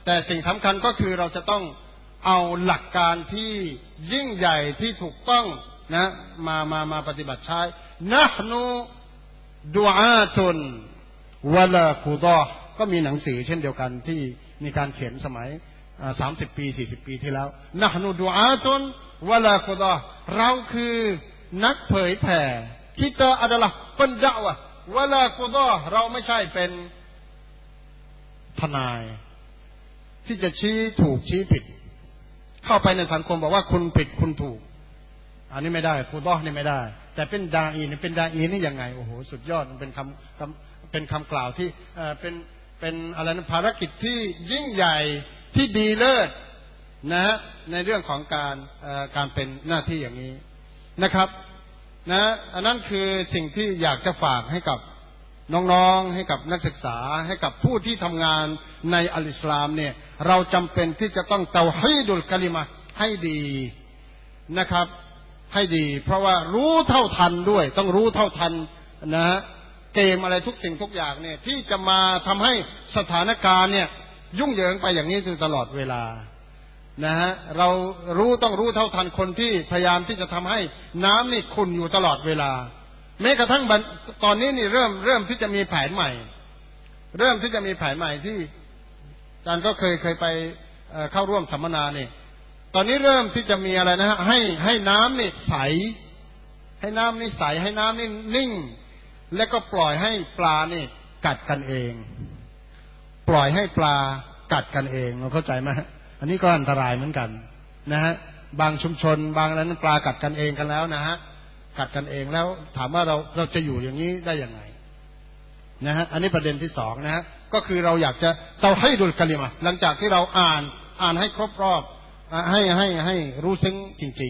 แต่สิ่งสำคัญก็คือเราจะต้องเอาหลักการที่ยิ่งใหญ่ที่ถูกต้องนะมาปฏิบัติใช้นะห์นูดุอาตุนวะลากุฎอก็มีหนังสือเช่นเดียวกันที่มีการเขียนสมัย30 ปี 40 ปีที่แล้วนะห์นูดุอาตุนวะลากุฎอเราคือนักเผยแผ่ kita adalah pendakwahวะลากุฎอเราไม่ใช่เป็นทนายที่จะชี้ถูกชี้ผิดเข้าไปในสังคมบอกว่าคุณผิดคุณถูกอันนี้ไม่ได้กุฎอนี่ไม่ได้แต่เป็นดาอีนี่เป็นดาอีนี่ยังไงโอ้โหสุดยอดมันเป็นคำกล่าวที่เป็นอะไรนะภารกิจที่ยิ่งใหญ่ที่ดีเลิศนะในเรื่องของการเป็นหน้าที่อย่างนี้นะครับนะอันนั้นคือสิ่งที่อยากจะฝากให้กับน้องๆให้กับนักศึกษาให้กับผู้ที่ทำงานในอัลอิสลามเนี่ยเราจำเป็นที่จะต้องเตาฮีดุลกะลิมะห์ให้ดีนะครับให้ดีเพราะว่ารู้เท่าทันด้วยต้องรู้เท่าทันนะเกมอะไรทุกสิ่งทุกอย่างเนี่ยที่จะมาทำให้สถานการณ์เนี่ยยุ่งเหยิงไปอย่างนี้ตลอดเวลานะฮะเราต้องรู้เท่าทันคนที่พยายามที่จะทำให้น้ำนี่ขุ่นอยู่ตลอดเวลาแม้กระทั่งตอนนี้นี่เริ่มที่จะมีแผนใหม่เริ่มที่จะมีแผนใหม่ที่อาจารย์ก็เคยไปเข้าร่วมสัมมนาเนี่ยตอนนี้เริ่มที่จะมีอะไรนะฮะให้น้ำนี่ใสให้น้ำนี่ใสให้น้ำนี่นิ่งแล้วก็ปล่อยให้ปลานี่กัดกันเองปล่อยให้ปลากัดกันเองเราเข้าใจไหมอันนี้ก็อันตรายเหมือนกันนะฮะบางชุมชนบางอะไรนั้นปลากัดกันเองกันแล้วนะฮะกัดกันเองแล้วถามว่าเราจะอยู่อย่างนี้ได้ยังไงนะฮะอันนี้ประเด็นที่สองนะฮะก็คือเราอยากจะเตาให้ดุลกะลิมะห์หลังจากที่เราอ่านให้ครบรอบให้รู้ซึ้งจริง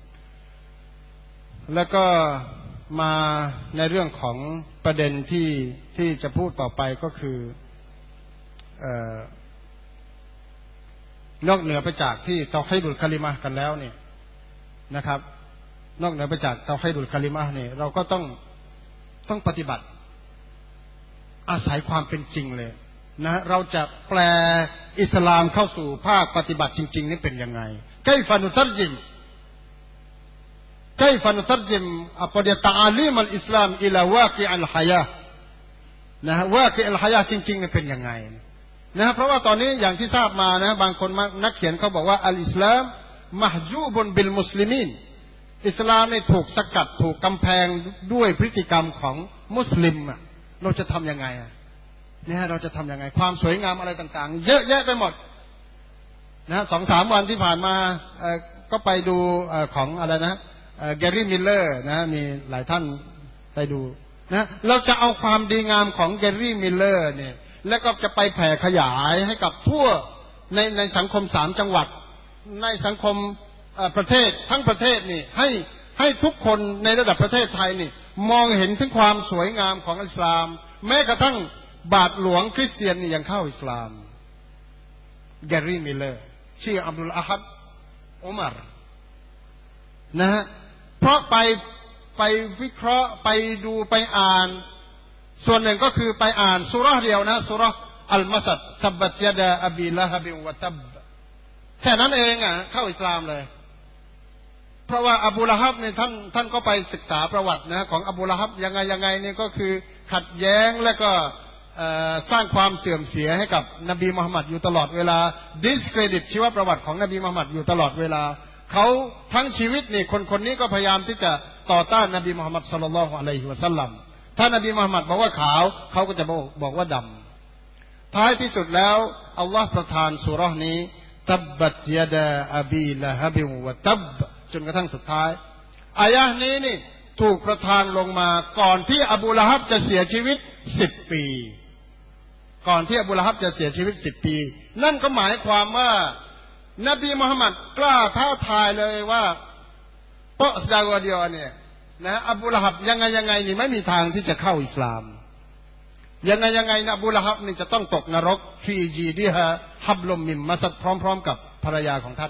ๆแล้วก็มาในเรื่องของประเด็นที่จะพูดต่อไปก็คือนอกเหนือไปจากที่เตาฮีดุลกะลิมะห์กันแล้วเนี่ยนะครับนอกเหนือไปจากเตาฮีดุลกะลิมะห์เนี่ยเราก็ต้องปฏิบัติอาศัยความเป็นจริงเลยนะเราจะแปลอิสลามเข้าสู่ภาคปฏิบัติจริงๆนี่เป็นยังไงไกฟะนุตัรจิมapa dia ta'alim al-Islam ila waqi' al-hayah นะวากิอัลฮายาจริงๆนี่เป็นยังไงนะเพราะว่าตอนนี้อย่างที่ทราบมานะบางคนนักเขียนเขาบอกว่าอัลอิสลามมะฮจูบุนบิลมุสลิมีนอิสลามนี่ถูกสกัดถูกกำแพงด้วยพฤติกรรมของมุสลิมเราจะทำยังไงเนี่ยเราจะทำยังไงความสวยงามอะไรต่างๆเยอะแยะไปหมดนะ2-3 วันที่ผ่านมาก็ไปดูของอะไรนะแกรี่มิลเลอร์นะมีหลายท่านไปดูนะเราจะเอาความดีงามของแกรี่มิลเลอร์เนี่ยแล้วก็จะไปแผ่ขยายให้กับทั่วในสังคม3 จังหวัดในสังคมประเทศทั้งประเทศนี่ให้ทุกคนในระดับประเทศไทยนี่มองเห็นถึงความสวยงามของอิสลามแม้กระทั่งบาทหลวงคริสเตียนนี่ยังเข้าอิสลามแกรี่มิลเลอร์ชื่ออับดุลอาฮัดอุมัรนะฮะเพราะไปวิเคราะห์ไปดูไปอ่านส่วนหนึ่งก็คือไปอ่านซูเราะห์เดียวนะซูเราะห์อัลมัสดตับบัตยะดาอบีละฮับวะตับแค่นั้นเองเข้าอิสลามเลยเพราะว่าอบูละฮับเนี่ยท่านก็ไปศึกษาประวัตินะของอบูละฮับยังไงนี่ก็คือขัดแย้งและก็สร้างความเสื่อมเสียให้กับนบีมุฮัมมัดอยู่ตลอดเวลา discredit ชีวประวัติของนบีมุฮัมมัดอยู่ตลอดเวลาเขาทั้งชีวิตนี่คนนี้ก็พยายามที่จะต่อต้านนบีมุฮัมมัดศ็อลลัลลอฮุอะลัยฮิวะซัลลัมถ้านบีมุฮัมมัดบอกว่าขาวเขาก็จะบอกว่าดำท้ายที่สุดแล้วอัลลอฮ์ประทานซูเราะห์นี้ตับบัตยะดาอบีละฮับวะตับจนกระทั่งสุดท้ายอายะห์นี้นี่ถูกประทานลงมาก่อนที่อบูละฮับจะเสียชีวิต10 ปีก่อนที่อบูละฮับจะเสียชีวิต10 ปีนั่นก็หมายความว่านบีมุฮัมมัดกล้าท้าทายเลยว่าเพราะซากวเดียวเนี่ยนะอบูละฮับยังไงนี่ไม่มีทางที่จะเข้าอิสลามยังไงนะอบูละฮับนี่จะต้องตกนรกฟีจีดิฮะฮับลมมิมมัสดพร้อมๆกับภรรยาของท่าน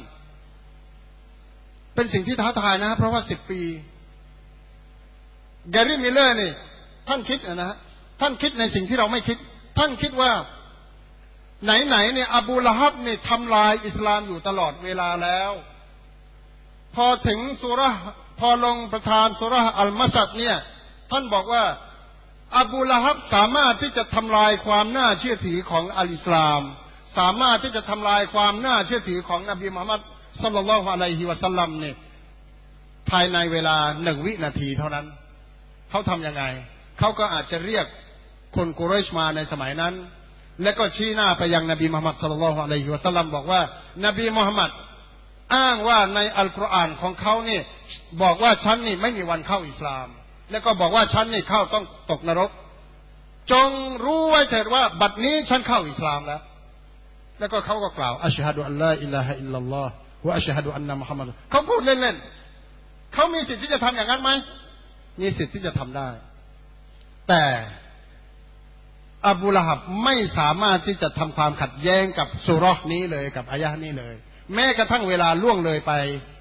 เป็นสิ่งที่ท้าทายนะเพราะว่า10 ปีแกรี่มิลเลอร์นี่ท่านคิดนะฮะท่านคิดในสิ่งที่เราไม่คิดท่านคิดว่าไหนเนี่ยอบูละฮับเนี่ยทำลายอิสลามอยู่ตลอดเวลาแล้วพอถึงซูเราะห์พอลงประทานซูเราะห์อัลมัสดเนี่ยท่านบอกว่าอบูละฮับสามารถที่จะทำลายความน่าเชื่อถือของอัลอิสลามสามารถที่จะทำลายความน่าเชื่อถือของนบีมุฮัมมัดศ็อลลัลลอฮุอะลัยฮิวะซัลลัมเนี่ยภายในเวลา1 วินาทีเท่านั้นเขาทำยังไงเขาก็อาจจะเรียกคนกุเรชมาในสมัยนั้นและก็ชี้หน้าไปยังนบีมุฮัมมัดศ็อลลัลลอฮุอะลัยฮิวะซัลลัมบอกว่านบีมุฮัมมัดอ้างว่าในอัลกุรอานของเขานี่บอกว่าฉันนี่ไม่มีวันเข้าอิสลามแล้วก็บอกว่าฉันนี่เข้าต้องตกนรกจงรู้ไว้เถิดว่าบัดนี้ฉันเข้าอิสลามแล้วก็เขาก็กล่าวอัชฮะดุอัลลอฮ์อิลลาฮะอิลลัลลอฮ์วะอัชฮะดุอันนะมุฮัมมัดเขาพูดเล่นๆเขามีสิทธิ์ที่จะทำอย่างนั้นไหมมีสิทธิ์ที่จะทำได้แต่อบูละฮับไม่สามารถที่จะทำความขัดแย้งกับซูเราะห์นี้เลยกับอายะห์นี้เลยแม้กระทั่งเวลาล่วงเลยไป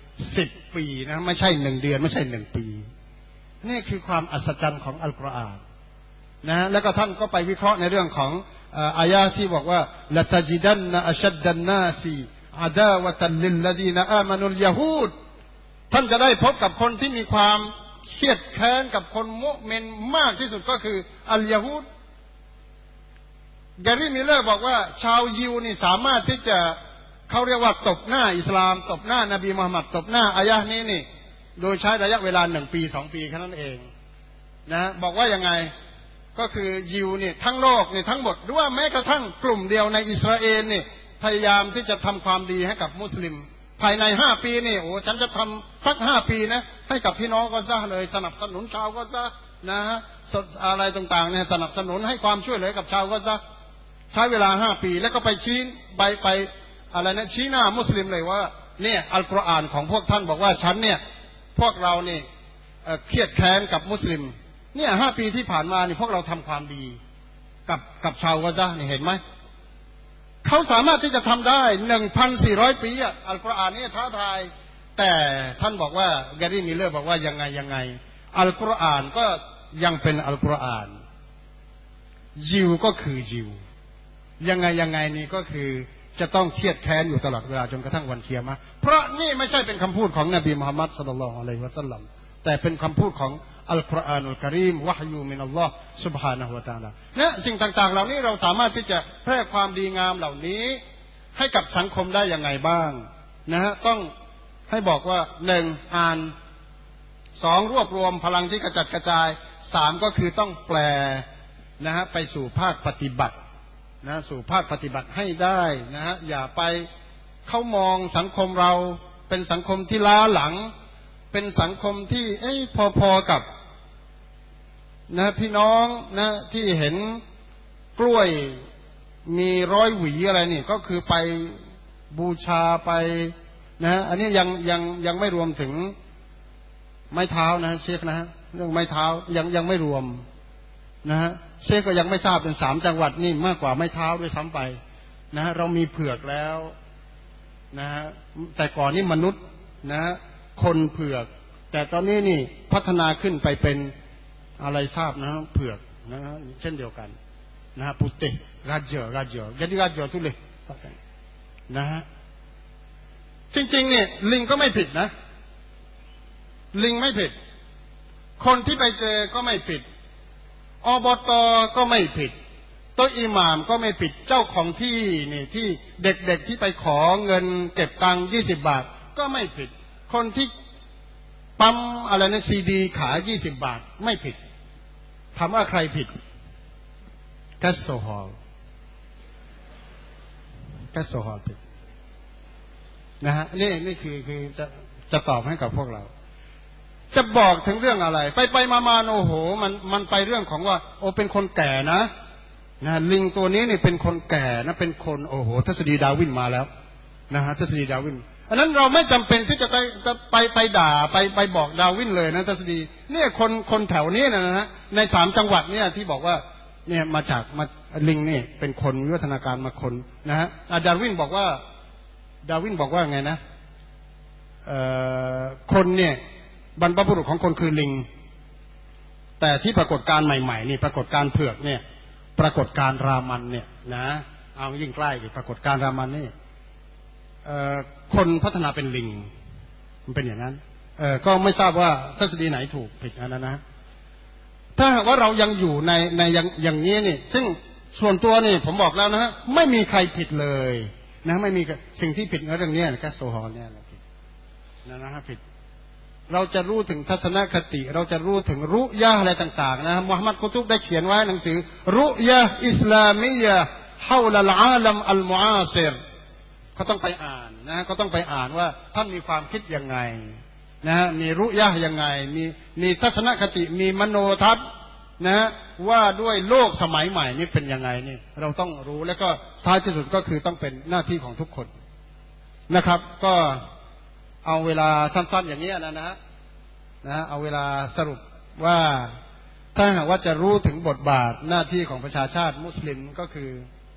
10 ปีนะไม่ใช่1 เดือนไม่ใช่1 ปีนี่คือความอัศจรรย์ของอัลกุรอานนะแล้วก็ท่านก็ไปวิเคราะห์ในเรื่องของอายะห์ที่บอกว่าละตัจิดันนะอัชัดดันนาซีอะดาวะตัลลิลลดีนอามานุลยะฮูดท่านจะได้พบกับคนที่มีความเครียดแค้นกับคนมุมินมากที่สุดก็คืออัลยะฮูดแกรี่มิลเลอร์บอกว่าชาวยิวนี่สามารถที่จะเขาเรียกว่าตบหน้าอิสลามตบหน้านบีมุฮัมมัดตบหน้าอายะห์นี้นี่โดยใช้ระยะเวลา1 ปี 2 ปีแค่นั้นเองนะบอกว่ายังไงก็คือยิวนี่ทั้งโลกนี่ทั้งหมดหรือว่าแม้กระทั่งกลุ่มเดียวในอิสราเอลนี่พยายามที่จะทำความดีให้กับมุสลิมภายใน5 ปีนี่โอ้ฉันจะทำสัก5 ปีนะให้กับพี่น้องกอซาเลยสนับสนุนชาวกอซานะฮะอะไรต่างๆเนี่ยสนับสนุนให้ความช่วยเหลือกับชาวกอซาใช้เวลา5 ปีแล้วก็ไปชี้ไปอะไรนะชี้หน้ามุสลิมเลยว่าเนี่ยอัลกุรอานของพวกท่านบอกว่าฉันเนี่ยพวกเรานี่เครียดแค้นกับมุสลิมเนี่ย5 ปีที่ผ่านมานี่พวกเราทำความดีกับชาวกอซาเนี่ยเห็นไหมเขาสามารถที่จะทำได้ 1,400 ปีอัลกุรอานนี่ท้าทายแต่ท่านบอกว่าแกรี่มิลเลอร์บอกว่ายังไงอัลกุรอานก็ยังเป็นอัลกุรอานยิวก็คือยิวยังไงนี่ก็คือจะต้องเครียดแค้นอยู่ตลอดเวลาจนกระทั่งวันเกียรติเพราะนี่ไม่ใช่เป็นคำพูดของนบีมุฮัมมัดศ็อลลัลลอฮุอะลัยฮิวะซัลลัมแต่เป็นคำพูดของอัลกุรอานุลกะรีมวะฮยูมินัลลอฮ์ซุบฮานะฮูวะตะอาลาและสิ่งต่างๆเหล่านี้เราสามารถที่จะแพร่ความดีงามเหล่านี้ให้กับสังคมได้ยังไงบ้างนะฮะต้องให้บอกว่า1อ่าน2รวบรวมพลังที่กระจัดกระจาย3ก็คือต้องแปลนะฮะไปสู่ภาคปฏิบัตินะสู่ภาคปฏิบัติให้ได้นะฮะอย่าไปเขามองสังคมเราเป็นสังคมที่ล้าหลังเป็นสังคมที่พอๆกับนะพี่น้องนะที่เห็นกล้วยมี100 หวีอะไรนี่ก็คือไปบูชาไปนะอันนี้ยังไม่รวมถึงไม้เท้านะเชคนะฮะเรื่องไม้เท้ายังไม่รวมนะฮะเชคก็ยังไม่ทราบเป็น3 จังหวัดนี่มากกว่าไม้เท้าด้วยซ้ำไปนะฮะเรามีเผือกแล้วนะฮะแต่ก่อนนี่มนุษย์นะฮะคนเผือกแต่ตอนนี้นี่พัฒนาขึ้นไปเป็นอะไรทราบนะเผือกนะเช่นเดียวกันนะฮะปุติraja jadi raja tu lehนะฮะจริงๆเนี่ยลิงก็ไม่ผิดนะลิงไม่ผิดคนที่ไปเจอก็ไม่ผิดอบต.ก็ไม่ผิดโต๊ะอิหม่ามก็ไม่ผิดเจ้าของที่นี่ที่เด็กๆที่ไปขอเงินเก็บตังค์20 บาทก็ไม่ผิดคนที่ปั๊มอะไรนะซีดีขาย20 บาทไม่ผิดถามว่าใครผิดกัสโซฮอลผิดนะฮะนี่คือจะตอบให้กับพวกเราจะบอกถึงเรื่องอะไรไปมาโอ้โหมันไปเรื่องของว่าโอ้เป็นคนแก่นะลิงตัวนี้นี่เป็นคนแก่นะเป็นคนโอ้โหทฤษฎีดาร์วินมาแล้วนะฮะทฤษฎีดาร์วินอันนั้นเราไม่จำเป็นที่จะไปด่าไปบอกดาร์วินเลยนะทฤษฎีเนี่ยคนแถวนี้นะฮะใน3 จังหวัดเนี่ยที่บอกว่าเนี่ยมาลิงนี่เป็นคนวิวัฒนาการมาคนนะฮะดาร์วินบอกว่าไงนะคนเนี่ยบรรพบุรุษของคนคือลิงแต่ที่ปรากฏการใหม่ๆนี่ปรากฏการเผือกเนี่ยปรากฏการรามันเนี่ยนะเอายิ่งใกล้ปรากฏการณ์รามันนี่คนพัฒนาเป็นลิงมันเป็นอย่างนั้นก็ไม่ทราบว่าทฤษฎีไหนถูกผิดอันนั้นนะถ้าหากว่าเรายังอยู่ในอย่างนี้นี่ซึ่งส่วนตัวนี่ผมบอกแล้วนะฮะไม่มีใครผิดเลยนะไม่มีสิ่งที่ผิดในเรื่องนี้แค่โซฮอลเนี่ยผิดนะฮะผิดเราจะรู้ถึงทัศนคติเราจะรู้ถึงรุยะอะไรต่างๆนะมุฮัมมัดกุตุบได้เขียนไว้หนังสือรุยะอิสลามียะฮาวลัลอาลัมอัลมุอาซิรเขาต้องไปอ่านนะก็ต้องไปอ่านว่าท่านมีความคิดยังไงนะมีรุยะยังไงมีทัศนคติมีมโนทัศน์นะว่าด้วยโลกสมัยใหม่นี่เป็นยังไงนี่เราต้องรู้แล้วก็ท้ายที่สุดก็คือต้องเป็นหน้าที่ของทุกคนนะครับก็เอาเวลาสั้นๆอย่างนี้นะเอาเวลาสรุปว่าถ้าหากว่าจะรู้ถึงบทบาทหน้าที่ของประชาชาติมุสลิมก็คื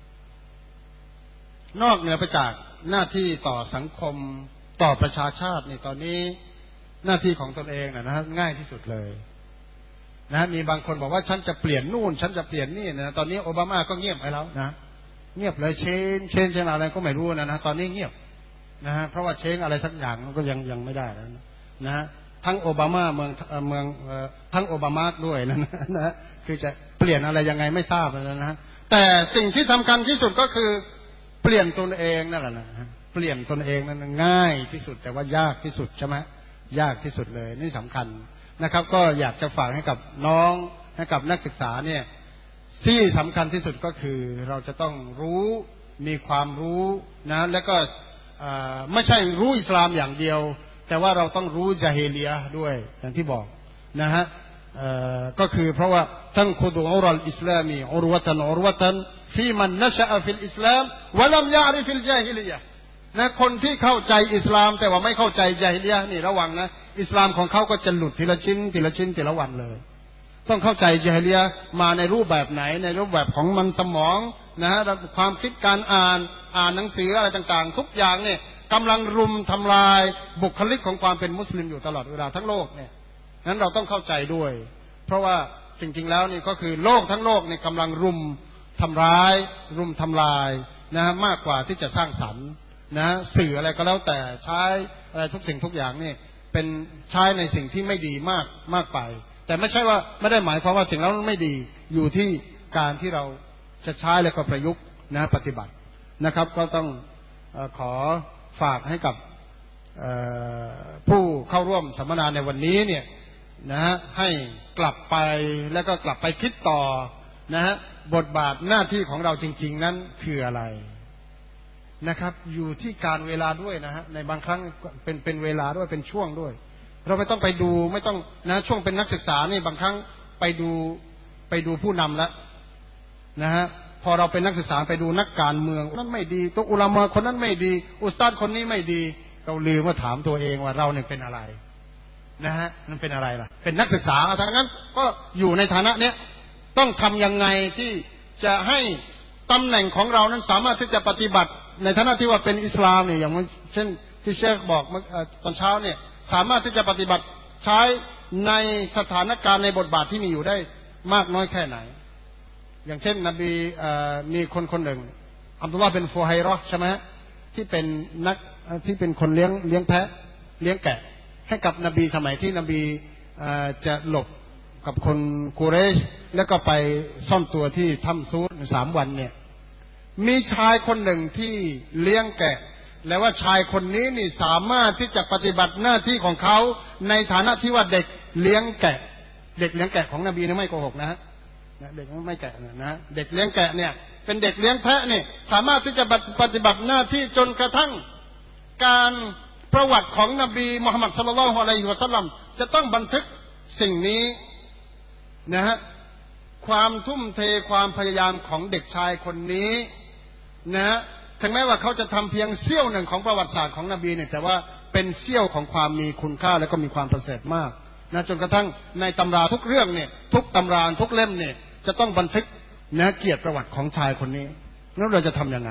อนอกเหนือไปจากหน้าที่ต่อสังคมต่อประชาชาตินี่ตอนนี้หน้าที่ของตนเองนะง่ายที่สุดเลยนะมีบางคนบอกว่าฉันจะเปลี่ยนนู่นฉันจะเปลี่ยนนี่นะตอนนี้โอบามาก็เงียบไปแล้วนะเงียบเลยเชนอะไรก็ไม่รู้นะตอนนี้เงียบนะฮะเพราะว่าเชนอะไรสักอย่างก็ยังไม่ได้แล้วนะฮะทั้งโอบามาเมืองทั้งโอบามาด้วยนะคือจะเปลี่ยนอะไรยังไงไม่ทราบแล้วนะแต่สิ่งที่สำคัญที่สุดก็คือเปลี่ยนตนเองนั่นแหละนะเปลี่ยนตนเองนั้นง่ายที่สุดแต่ว่ายากที่สุดใช่ไหมยากที่สุดเลยนี่สำคัญนะครับก็อยากจะฝากให้กับน้องให้กับนักศึกษาเนี่ยที่สำคัญที่สุดก็คือเราจะต้องรู้มีความรู้นะแล้วก็ไม่ใช่รู้อิสลามอย่างเดียวแต่ว่าเราต้องรู้ญะฮีลิยะห์ด้วยอย่างที่บอกนะฮะก็คือเพราะว่าทั้งคุดูอุรัลอิสลามีอุรวะตันฟีมันนะชะอะฟิลอิสลามวะลัมยะอริฟิลญะฮีลิยะห์นะคนที่เข้าใจอิสลามแต่ว่าไม่เข้าใจญะฮีลิยะห์นี่ระวังนะอิสลามของเขาก็จะหลุดทีละชิ้นทีละวันเลยต้องเข้าใจญะฮีลิยะห์มาในรูปแบบไหนในรูปแบบของมันสมองนะฮะความคิดการอ่านหนังสืออะไรต่างๆทุกอย่างเนี่ยกำลังรุมทำลายบุคลิกของความเป็นมุสลิมอยู่ตลอดเวลาทั้งโลกเนี่ยนั้นเราต้องเข้าใจด้วยเพราะว่าสิ่งจริงแล้วนี่ก็คือโลกทั้งโลกเนี่ยกำลังรุมทำร้ายรุมทำลายนะมากกว่าที่จะสร้างสรรค์นะสื่ออะไรก็แล้วแต่ใช้อะไรทุกสิ่งทุกอย่างนี่เป็นใช้ในสิ่งที่ไม่ดีมากไปแต่ไม่ใช่ว่าไม่ได้หมายความว่าสิ่งนั้นไม่ดีอยู่ที่การที่เราจะใช้แล้วก็ประยุกต์นะปฏิบัตินะครับก็ต้องขอฝากให้กับผู้เข้าร่วมสัมมนาในวันนี้เนี่ยนะฮะให้กลับไปแล้วก็กลับไปคิดต่อนะฮะบทบาทหน้าที่ของเราจริงๆนั้นคืออะไรนะครับอยู่ที่การเวลาด้วยนะฮะในบางครั้งเป็นเวลาด้วยเป็นช่วงด้วยเราไม่ต้องไปดูไม่ต้องนะช่วงเป็นนักศึกษานี่บางครั้งไปดูผู้นำแล้วนะฮะพอเราเป็นนักศึกษาไปดูนักการเมืองนั้นไม่ดีตัวอุลามะคนนั้นไม่ดีอุสตาดคนนี้ไม่ดีเราลืมว่าถามตัวเองว่าเราเนี่ยเป็นอะไรนะฮะมันเป็นอะไรล่ะเป็นนักศึกษาทั้งนั้นก็อยู่ในฐานะเนี้ยต้องทำยังไงที่จะให้ตำแหน่งของเรานั้นสามารถที่จะปฏิบัติในฐานะที่ว่าเป็นอิสลามเนี่ยอย่างเช่นที่เชคบอกตอนเช้าเนี่ยสามารถที่จะปฏิบัติใช้ในสถานการณ์ในบทบาทที่มีอยู่ได้มากน้อยแค่ไหนอย่างเช่นนบีมีคนหนึ่งอับดุลลาห์เป็นฟูไฮเราะห์ใช่ไหมที่เป็นนักที่เป็นคนเลี้ยงแพะเลี้ยงแกะให้กับนบีสมัยที่นบีจะหลบกับคนกุเรชแล้วก็ไปซ่อนตัวที่ถ้ำซูร3 วันเนี่ยมีชายคนหนึ่งที่เลี้ยงแกะแล้วว่าชายคนนี้นี่สามารถที่จะปฏิบัติหน้าที่ของเขาในฐานะที่ว่าเด็กเลี้ยงแกะเด็กเลี้ยงแกะของนบีนี่ไม่โกหกนะเด็กไม่แกะนะเด็กเลี้ยงแกะเนี่ยเป็นเด็กเลี้ยงแพะเนี่ยสามารถที่จะปฏิบัติหน้าที่จนกระทั่งการประวัติของนบีมุฮัมมัดศ็อลลัลลอฮุอะลัยฮิวะซัลลัมจะต้องบันทึกสิ่งนี้นะฮะความทุ่มเทความพยายามของเด็กชายคนนี้นะถึงแม้ว่าเขาจะทำเพียงเสี้ยวหนึ่งของประวัติศาสตร์ของนบีเนี่ยแต่ว่าเป็นเสี้ยวของความมีคุณค่าและก็มีความประเสริฐมากนะจนกระทั่งในตำราทุกเรื่องเนี่ยทุกตำราทุกเล่มเนี่ยจะต้องบันทึกนะเกียรติประวัติของชายคนนี้แล้วเราจะทำยังไง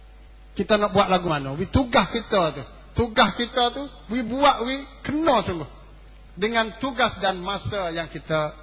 kita nak buat lagu mana tugas kita tu buat kena sungguh dengan tugas dan masa yang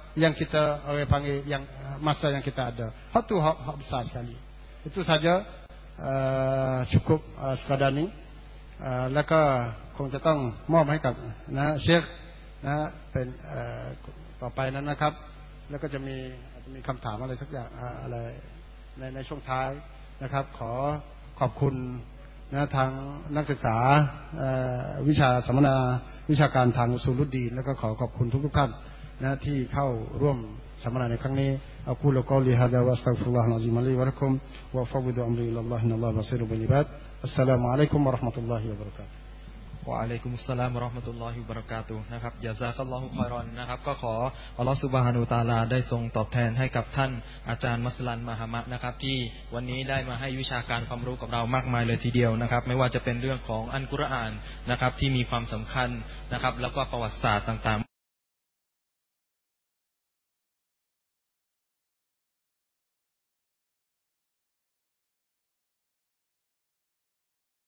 kita panggil yang masa yang kita ada. Hak tu hak besar sekali. Itu saja ชุกุบสกาดานีแล้วก็คงจะต้องมอบให้กับนะเชคนะเป็นต่อไปนั้นนะครับแล้วก็จะมีคำถามอะไรสักอย่างอะไรในช่วงท้ายนะครับขอบคุณนะทางนักศึกษาวิชาสัมมนาวิชาการทางอุซูลุดดีนแล้วก็ขอบคุณทุกท่านนะที่เข้าร่วมสัมมนาในครั้งนี้อักูลกอลีฮะดะวะอัสตัฆฟิรุลลอฮ์อะซีมะลีวะละกุมวะฟัวิดุอัมรีอิลัลลอฮิอินนัลลอฮะบะซีรุบิลอิบาดอัสสลามุอะลัยกุมวะเราะห์มะตุลลอฮิวะบะเราะกาตุฮ์วะอะลัยกุมุสสลามวะเราะห์มะตุลลอฮิวะบะเราะกาตุฮ์นะครับญะซากัลลอฮุค็อยรอนนะครับก็ขออัลเลาะห์ซุบฮานะฮูวะตะอาลาได้ทรงตอบแทนให้กับท่านอาจารย์มัสลันมหามะนะครับที่วันนี้ได้มาให้วิชาการความรู้กับเรามากมายเลยทีเดียวนะครับไม่ว่าจะเป็นเรื่องของอัลกุรอานนะครับที่มีความสำคัญนะครับแล้วก็ประวัติศาสตร์ต่างๆ